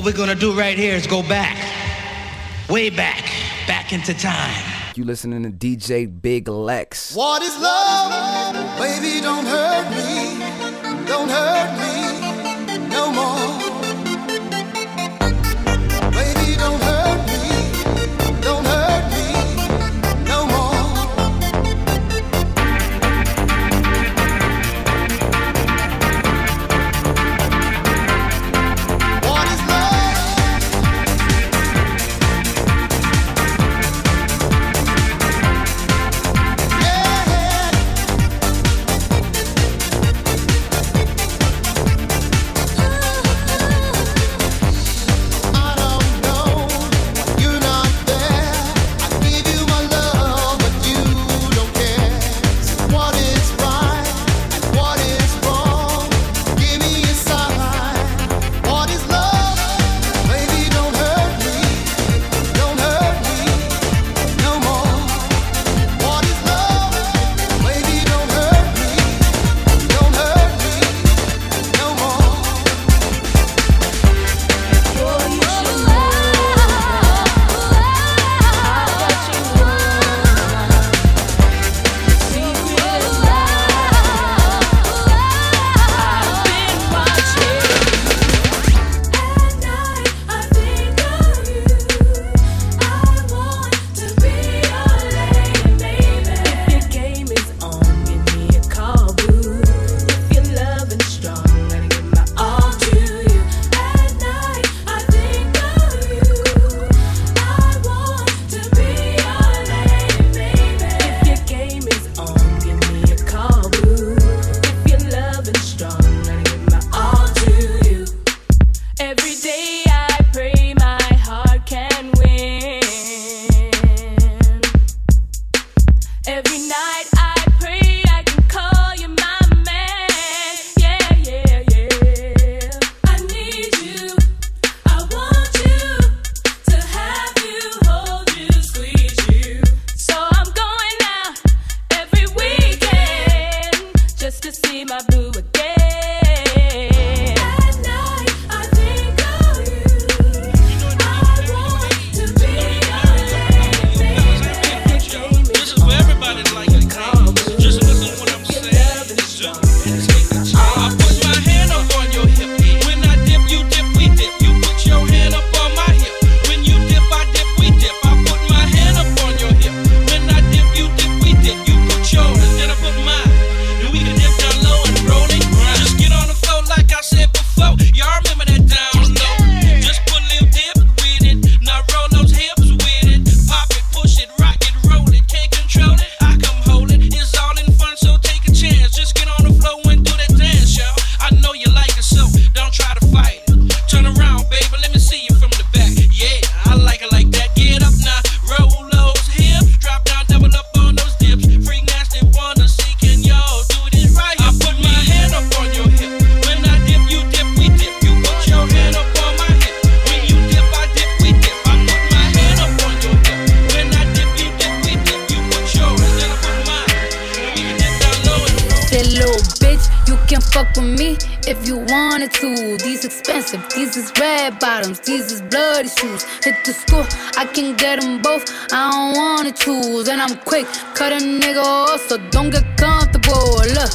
What we're gonna do right here is go back, way back into time. You listening to DJ Big Lex. What is love? Baby, don't hurt me no more. Baby, don't hurt me no more. What is love? if you wanted to. These expensive, these is red bottoms, these is bloody shoes. Hit the school, I can get them both, I don't wanna choose. And I'm quick, cut a nigga off, so don't get comfortable. Look,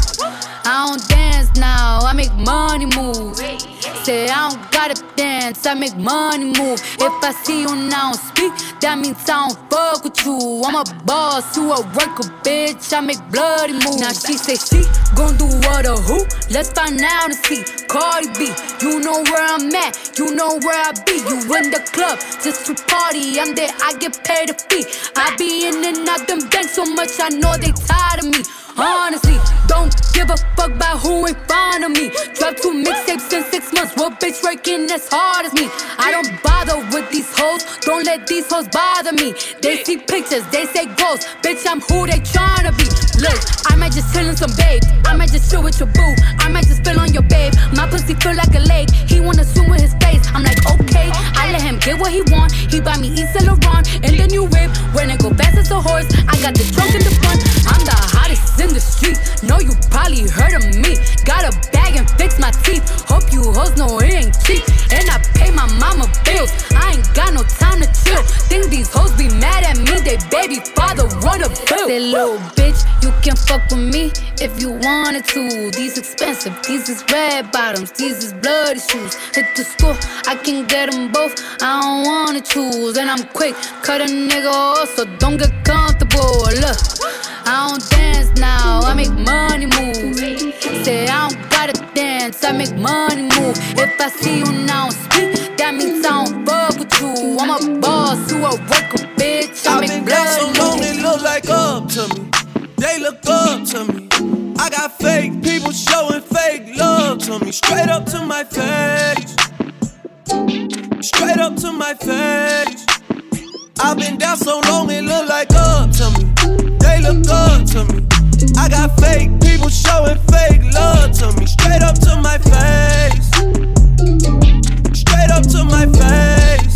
I don't dance now, I make money move. Say I don't gotta dance, I make money move. If I see you now speak, that means I don't fuck with you. I'm a boss, you a worker, bitch, I make bloody moves. Now she say she gon' do what or who? Let's find out and see. Cardi B, you know where I'm at, you know where I be. You in the club, just to party, I'm there, I get paid a fee. I be in and out them banks so much, I know they tired of me. Honestly, don't give a fuck about who in front of me. Drop 2 mixtapes in 6 months. What bitch working as hard as me? I don't bother with these hoes. Don't let these hoes bother me. They see pictures, they say ghosts. Bitch, I'm who they tryna be. Look, I might just chill in some babe. I might just chill with your boo. I might just spill on your babe. My pussy feel like a lake. He wanna swim with his face. I'm like, okay. I let him get what he want. He buy me Yves Saint Laurent in the new whip. When it go fast as a horse, I got the trunk in the front. I'm the hottest in the street. Know you probably heard of me. Got a bag and fix my teeth. Hope you hoes know it ain't cheap. And I pay my mama Say, little bitch, you can fuck with me if you wanted to. These expensive, these is red bottoms, these is bloody shoes. Hit the school, I can get them both, I don't wanna choose. And I'm quick, cut a nigga off, so don't get comfortable. Look, I don't dance now, I make money move. Say I don't gotta dance, I make money move. If I see you now speak, that means I don't fuck with you. I'm a boss, you a worker, bitch. I make blood. I've been down so long, they look like up to me. They look up to me. I got fake people showing fake love to me. Straight up to my face. Straight up to my face. I've been down so long, it look like up to me. They look up to me. I got fake people showing fake love to me. Straight up to my face. Straight up to my face.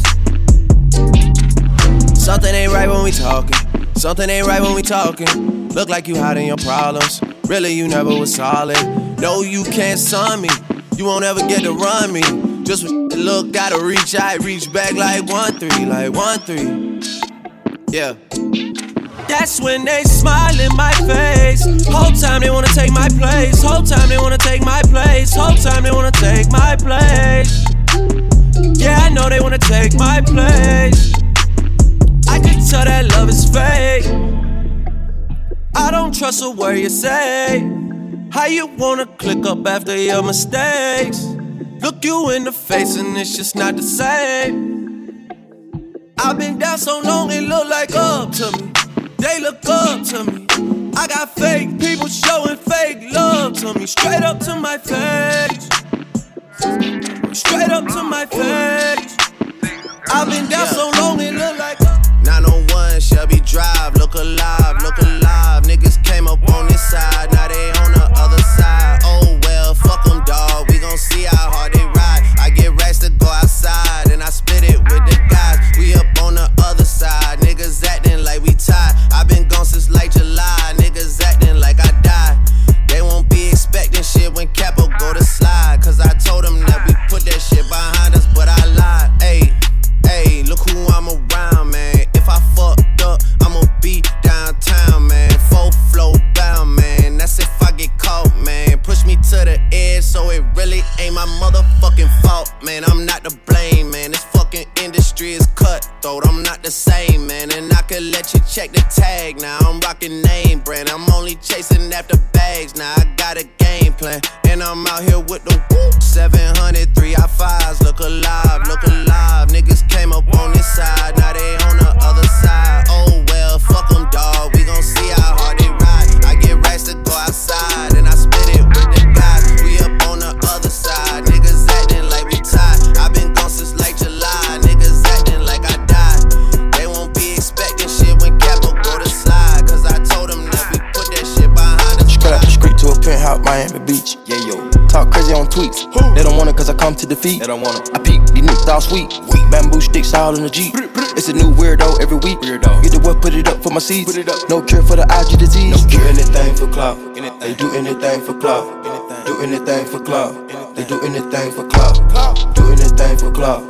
Something ain't right when we talking. Something ain't right when we talking. Look like you hiding your problems. Really, you never was solid. No, you can't son me. You won't ever get to run me. Just when you look, gotta reach out, reach back like 1-3, like 1-3. Yeah. That's when they smile in my face. Whole time they wanna take my place. Whole time they wanna take my place. Whole time they wanna take my place. Yeah, I know they wanna take my place. I can tell that love is fake. I don't trust a word you say. How you wanna click up after your mistakes? Look you in the face and it's just not the same. I've been down so long it look like up to me. They look up to me. I got fake people showing fake love to me. Straight up to my face. Straight up to my face. I've been down so long it look like 901 Shelby Drive. Look alive, look alive. Niggas came up on this side, now they on the other side. Oh well, fuck them dawg, we gon' see how hard they ride. I get racks to go outside and I split it with the guys. We up on the other side, niggas acting like we tied. I been gone since like July, niggas acting like I died. They won't be expecting shit when Capo go to slide. Cause I told them that we put that shit behind us, but I lied. Ayy, look who I'm around, man. If I fucked up, I'ma be downtown, man. Full flow bound, man. That's if I get caught, man. Push me to the edge, so it really ain't my motherfucking fault, man. I'm not to blame, man. This fucking industry is cutthroat. I'm not the same, man. And I could let you check the tag now. I'm rocking name brand. I'm only chasing after bags now. I got a game plan, and I'm out here with the whoop. 700 3i5s. Look alive, look alive. Niggas came up on this side, now they on the other side. Oh well, fuck them dawg, we gon' see how hard they ride. I get racks to go outside and I spit it with the guys. We up on the other side, niggas acting like we tied. I been gone since like July, niggas acting like I died. They won't be expecting shit when Capo go to slide. Cause I told them that we put that shit behind us. Straight out the street to a penthouse, Miami Beach. Yeah, yo. Talk crazy on tweets. They don't want it cause I come to defeat. They don't want it. I peek, these niggas all sweet. Bamboo sticks all in the Jeep. It's a new weirdo every week. Get the what, put it up for my seeds. No cure for the IG disease. Do anything for clout. They do anything for clout. Do anything for clout. They do anything for clout. Do anything for clout.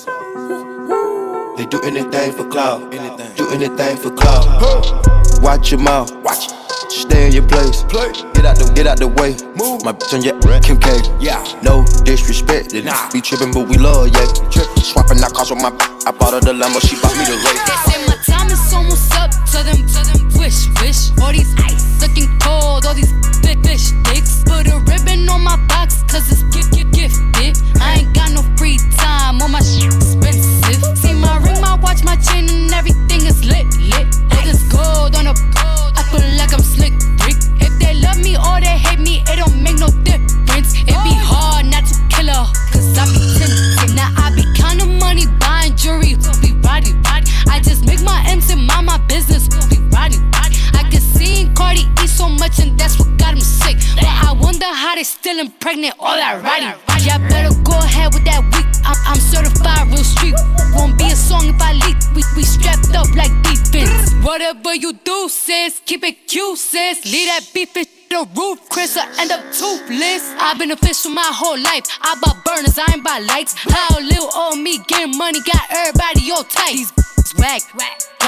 They do anything for clout. Do anything for clout. Watch your mouth. Watch it. Stay in your place. Get out the way. Move. My bitch on your Kim K. Yeah. No disrespect. Nah. Be trippin', but we love, yeah. Swapping out cars with my. I bought her the Lambo, she bought me the Ray. They say my time is almost up. Tell them wish. All these ice looking cold. All these fish sticks. Put a ribbon on my box, cause it's gifted. I ain't got no free time. All my shit expensive. See my ring, my watch, my chain, and everything is lit. All this gold on a I feel like I'm slick Rick. If they love me or they hate me, it don't make no difference. It be hard not to kill her, cause I be tempted. Now I be counting money, buying jewelry, be roddy. I just make my M's and mind my business, be roddy. I can see Cardi eat so much and that's what got him sick. But I wonder how they still impregnate all that roddy. Y'all better go ahead with that week. I'm certified real street. Won't be a song if I leak. We strapped up like defense. Whatever you do, sis, keep it cute, sis. Leave that beef in the roof, Chris, I end up toothless. I've been official my whole life. I bought burners, I ain't buy lights. How little old me getting money got everybody all tight. These whack,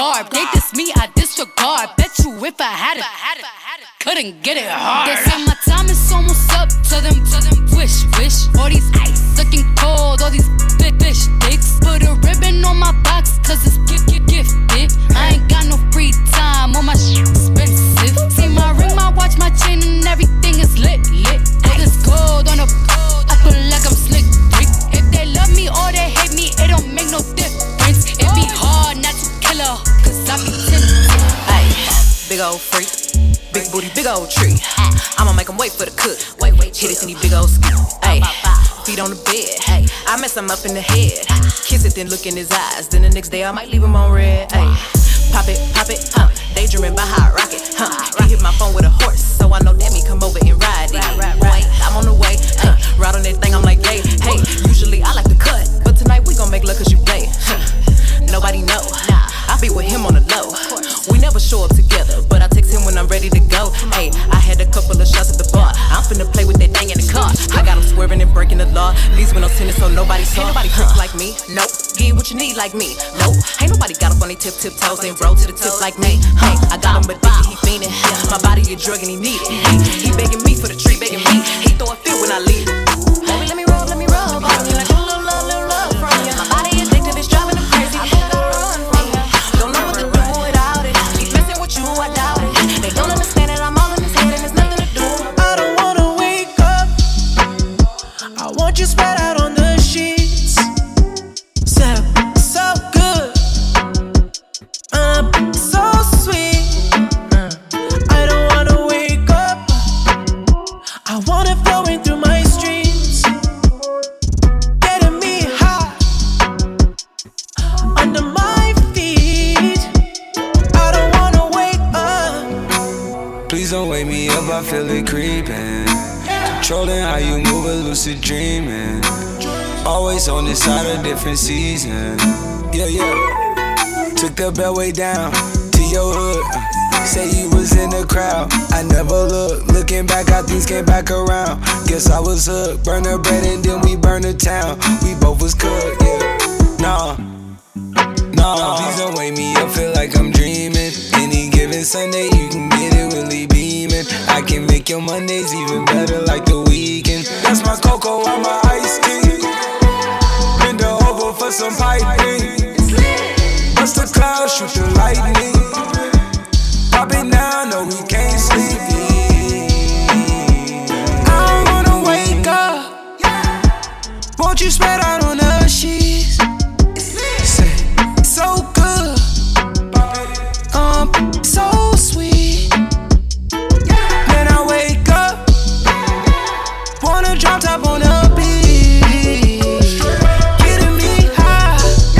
guard. They diss me, I disregard. Bet you if I had it, couldn't get it hard. They say my time is almost up. Tell them, wish. All these ice looking cold, all these fish dicks. Put a ribbon on my box, cause it's gifted. I ain't got no free time, all my shit expensive. See my ring, my watch, my chain, and everything is lit. All this gold on a I feel like I'm slick. If they love me or they hate me, it don't make no difference. It be hard not to kill her, cause I be tender. Ay, big old freak, big booty, big old tree. I'ma make him wait for the cook. Hit it in these big old skis. Ay, feet on the bed. Ay, I mess him up in the head. Kiss it, then look in his eyes. Then the next day I might leave him on red. Ay, pop it, daydreaming by hot rocket. He hit my phone with a horse, so I know that me come over and ride it. Right, I'm on the way. Ride on that thing, I'm like, hey. Usually I like to cut, but tonight we gon' make love cause you play. Nobody know. I be with him on the low. We never show up together, but I text him when I'm ready to go. Hey, I had a couple of shots at the bar. I'm finna play with that thing in the car. I got him swerving and breaking the law. These windows tinted so nobody saw. Ain't nobody tricks like me. Nope. Get what you need like me. Nope. Ain't nobody got up on they tip toes and roll to the tip like me. Hey, I got him addicted, he fiendin'. My body a drug and he need it. He begging me for the treat, begging me. He throw a fit when I leave. Baby, let me rub on you like a little love from you. My body addictive, it's driving him crazy. I gotta run from you. Don't know what to do without it. He's messing with you, I doubt it. They don't understand that I'm all in his head and there's nothing to do. I don't wanna wake up. I want you spread out on the sheets. So good. So sweet. I don't wanna wake up. I want it flowing through my streams. Getting me high under my feet. I don't wanna wake up. Please don't wake me up, I feel it creeping. Controlling how you move, a lucid dreaming. Always on this side of different season. Yeah. Took the bell way down to your hood. Say you was in the crowd, I never looked. Looking back, how things came back around. Guess I was hooked. Burn the bread and then we burn the town. We both was cooked, yeah. Nah, please don't wake me up, feel like I'm dreaming. Any given Sunday, you can get it really beaming. I can make your Mondays even better like the weekend. That's my cocoa on my ice cream. Bend her over for some piping. Bust the clouds, shoot the lightning. Pop it now, no we can't sleep. I don't wanna wake up. Won't you spread out on the sheets? So good, so sweet. Then I wake up, wanna drop top on the beach, getting me high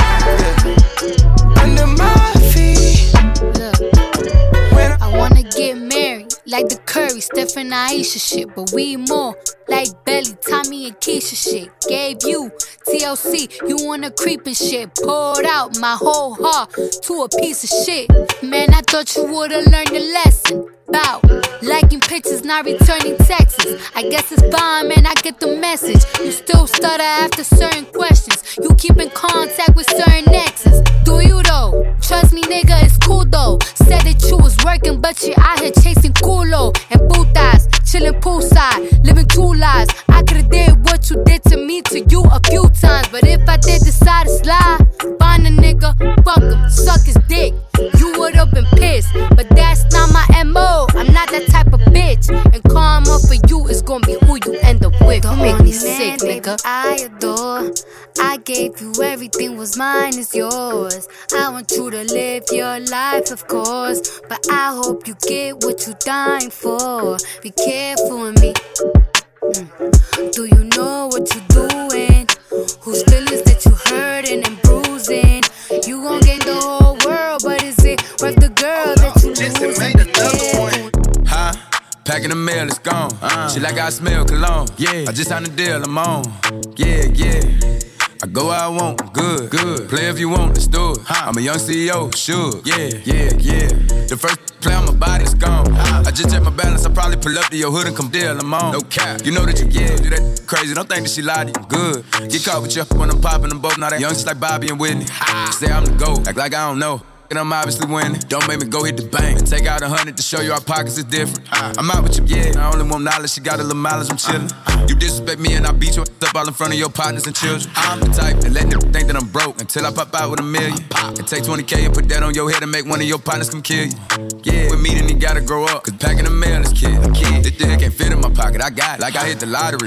under my feet. Look, I wanna get married like the Curry, Steph and Aisha shit, but we more like Belly, Tommy and Keisha shit. Gave you TLC, you wanna creep and shit. Poured out my whole heart to a piece of shit. Man, I thought you would've learned a lesson about liking pictures, not returning texts. I guess it's fine, man, I get the message. You still stutter after certain questions. You keep in contact with certain exes. Do you though? Trust me, nigga, it's cool though. Said that you was working, but you out here chasing culo and putas, chilling poolside, living two lives. I could've did what you did to me, to you a few times, but if I did decide to slide, find a nigga, fuck him, suck his dick. You would've been pissed, but that's not my MO. I'm not that type of bitch, and karma for you is gonna be who you end up with. Don't make me sick, nigga. I adore. I gave you everything, was mine is yours. I want you to live your life, of course, but I hope you get what you dying for. Be careful with me. Do you know what you're doing? Whose feelings that you hurting and bruising? You gon' gain the whole world, but is it worth the girl that you losing? Huh? Packing the mail, it's gone. She like I smell cologne. Yeah, I just signed a deal, I'm on. Yeah. I go where I want, good. Play if you want, let's do it. I'm a young CEO, sure. Yeah. The first play on my body is gone. I just check my balance, I probably pull up to your hood and come deal, I'm on. No cap, you know that you do that crazy. Don't think that she lied to you, good. Get caught with you when I'm popping them both. Now that young, just like Bobby and Whitney. Say I'm the GOAT, act like I don't know. and I'm obviously winning. Don't make me go hit the bank and take out 100 to show you our pockets is different. I'm out with you, yeah. I only want knowledge, she got a little mileage, I'm chillin'. You disrespect me and I beat you up all in front of your partners and children. I'm the type that let them think that I'm broke until I pop out with $1 million. And take 20K and put that on your head and make one of your partners come kill you. Yeah, with me then you gotta grow up, cause packing the mail is kid. This thing can't fit in my pocket, I got it, like I hit the lottery.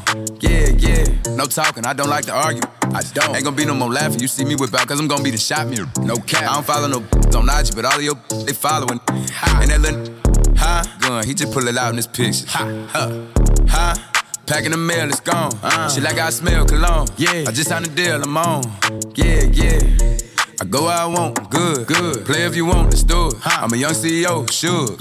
Yeah, no talking, I don't like to argue. I don't. Ain't gonna be no more laughing, you see me whip out, cause I'm gonna be the shot mirror. No cap, I don't follow no on IG, but all of your they following. And that little gun, he just pull it out in this picture. Packing the mail, it's gone. Shit like I smell cologne. Yeah, I just signed a deal, I'm on. Yeah. I go where I want, I'm good. Play if you want, let's do it. I'm a young CEO, sure.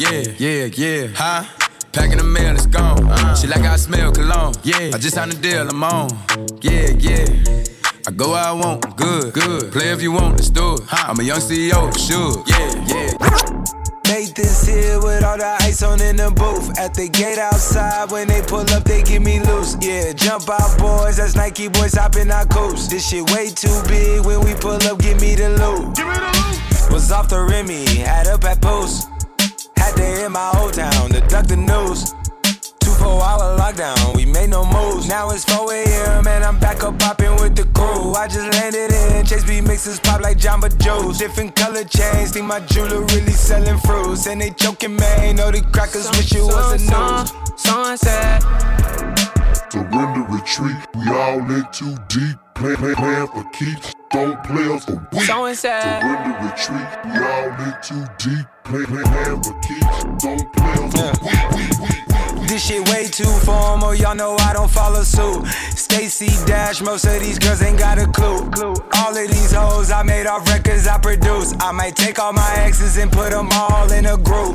Yeah. Packing the mail, it's gone. Shit like I smell cologne. Yeah, I just signed a deal, I'm on. Yeah. I go where I want, I'm good. Play if you want, let's do it. I'm a young CEO, sure. Yeah. Made this here with all the ice on in the booth. At the gate outside, when they pull up, they give me loose. Yeah, jump out, boys, that's Nike boys hopping our coast. This shit way too big, when we pull up, give me the loot. Was off the Remy, had up at Post. Had to hit my old town to duck the news. 24-hour lockdown, we made no moves. Now it's 4 a.m. and I'm back up popping with the crew. I just landed in Chase B mixes pop like Jamba Joe's. Different color chains, think my jeweler really selling fruits. And they joking, man, know the crackers wish it was a news. Sunset. Surrender, retreat, we all in too deep. Plan for keeps, don't play us for weak. Surrender, retreat, we all in too deep. Plan for keeps, don't play us for weak. This shit way too formal, y'all know I don't follow suit. Stacy Dash, most of these girls ain't got a clue. All of these hoes I made off records I produce. I might take all my exes and put them all in a group.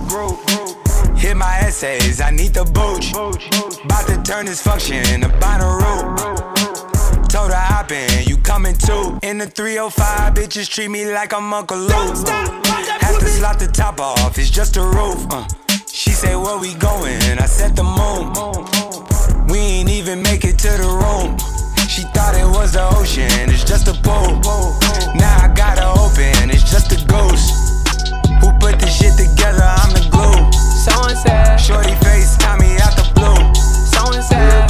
Hit my essays, I need the booch. About to turn this function into Bonnaroo. Told her hop in, you coming too. In the 305, bitches treat me like I'm Uncle Luke. Have to slot the top off, it's just a roof. She said, where we going? I said the moon. We ain't even make it to the room. She thought it was the ocean, it's just a pool. Now I gotta open, it's just a ghost. Who put this shit together? I'm the glue. Someone said, shorty face, got me out the blue. Someone said,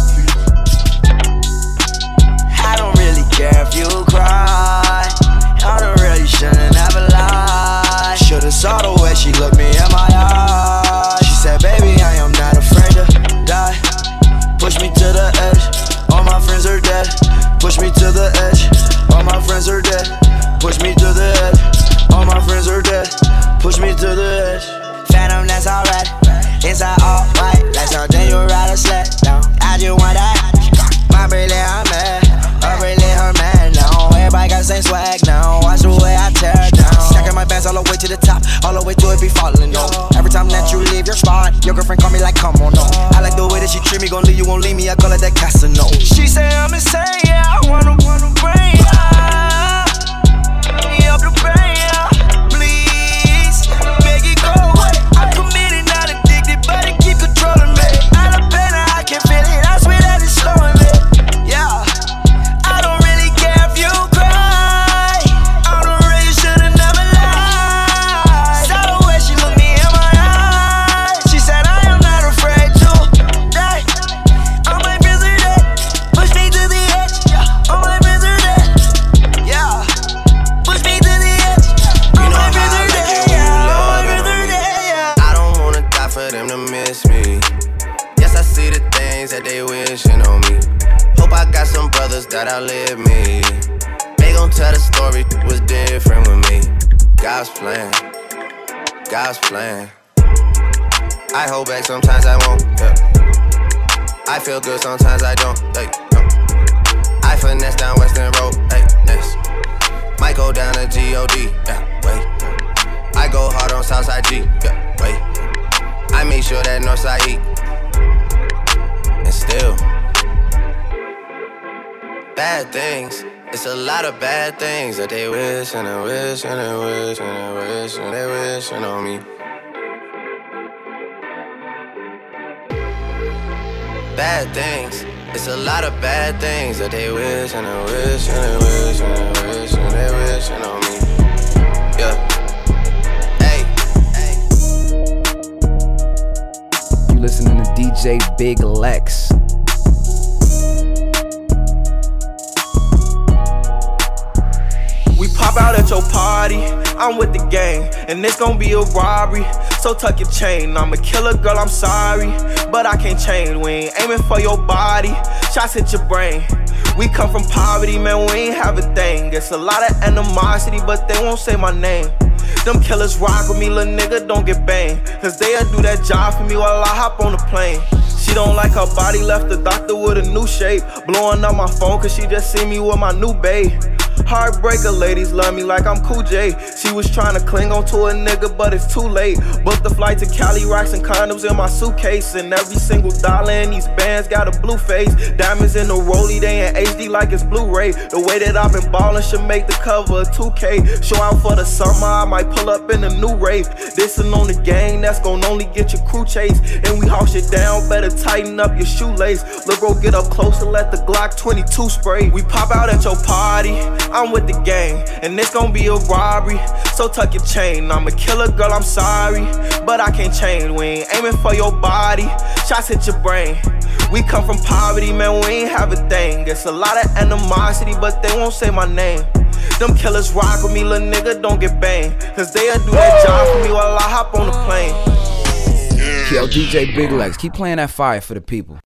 I don't really care if you cry. I don't really shouldn't ever lie. Should've saw the way she looked me in my eyes. She said, baby, I am not afraid to die. Push me to the edge, all my friends are dead. Push me to the edge, all my friends are dead. Push me to the edge, all my friends are dead. Push me to the edge. Phantom, that's alright. Inside all white, like something you ride a sled down. I just want that. My brilliant, I'm mad. A brilliant, her man now. Everybody got the same swag now. Watch the way I tear it down. Stacking my bands all the way to the top, all the way to it be falling though. Every time that you leave your spot, your girlfriend call me like, come on, no. I like the way that she treat me, gon' leave you, won't leave me. I call it that Casanova. She say I'm insane, yeah. I wanna bring ya. Up the brain, yeah. Please, make it go away. I'm committed, not addicted, but it keep controlling me. Out of pain, I can feel it. I swear that it's slowing me. Yeah, I don't really care if you cry. I don't really should've never lied. Saw the way she looked me in my eyes. She said I am not afraid to die. All my friends are dead. Push me to the edge. All my friends are dead. Yeah, push me to the edge. All my friends are dead. All my friends are dead. I don't wanna die for them to miss me. Yes, I see the things that they wishing on me. Hope I got some brothers that outlive me. They gon' tell the story was different with me. God's plan, God's plan. I hold back, sometimes I won't. Yeah. I feel good, sometimes I don't. Hey, no. I finesse down Western Road. Hey, next. Might go down to G.O.D. Yeah, wait. I go hard on Southside G. Yeah, wait. I make sure that Northside eat. And still, bad things. It's a lot of bad things that they wish and they wish and they wish and they wish and they wishing on me. Bad things. It's a lot of bad things that they wish and they wish and they wish and they wish and they wishing on me. Yeah. listening to DJ Big Lex. We pop out at your party, I'm with the gang, and it's gon' be a robbery, so tuck your chain. I'm a killer, girl, I'm sorry, but I can't change. We ain't aiming for your body, shots hit your brain. We come from poverty, man, we ain't have a thing. It's a lot of animosity, but they won't say my name. Them killers rock with me, little nigga, don't get banged, cause they'll do that job for me while I hop on the plane. She don't like her body, left the doctor with a new shape. Blowing up my phone cause she just see me with my new babe. Heartbreaker, ladies love me like I'm Cool J. She was trying to cling on to a nigga, but it's too late. Booked the flight to Cali, rocks and condoms in my suitcase. And every single dollar in these bands got a blue face. Diamonds in the rollie, they in HD like it's Blu-ray. The way that I've been ballin' should make the cover of 2K. Show out for the summer, I might pull up in a new Wraith. Dissin' on the gang, that's gon' only get your crew chased. And we haul shit down, better tighten up your shoelace. Look, bro, get up close and let the Glock 22 spray. We pop out at your party, I'm with the gang, and it's gon' be a robbery, so tuck your chain. I'm a killer, girl, I'm sorry, but I can't change. We ain't aiming for your body, shots hit your brain. We come from poverty, man, we ain't have a thing. It's a lot of animosity, but they won't say my name. Them killers rock with me, little nigga, don't get banged, cause they'll do that job for me while I hop on the plane. Yo, DJ Big Lex, keep playing that fire for the people.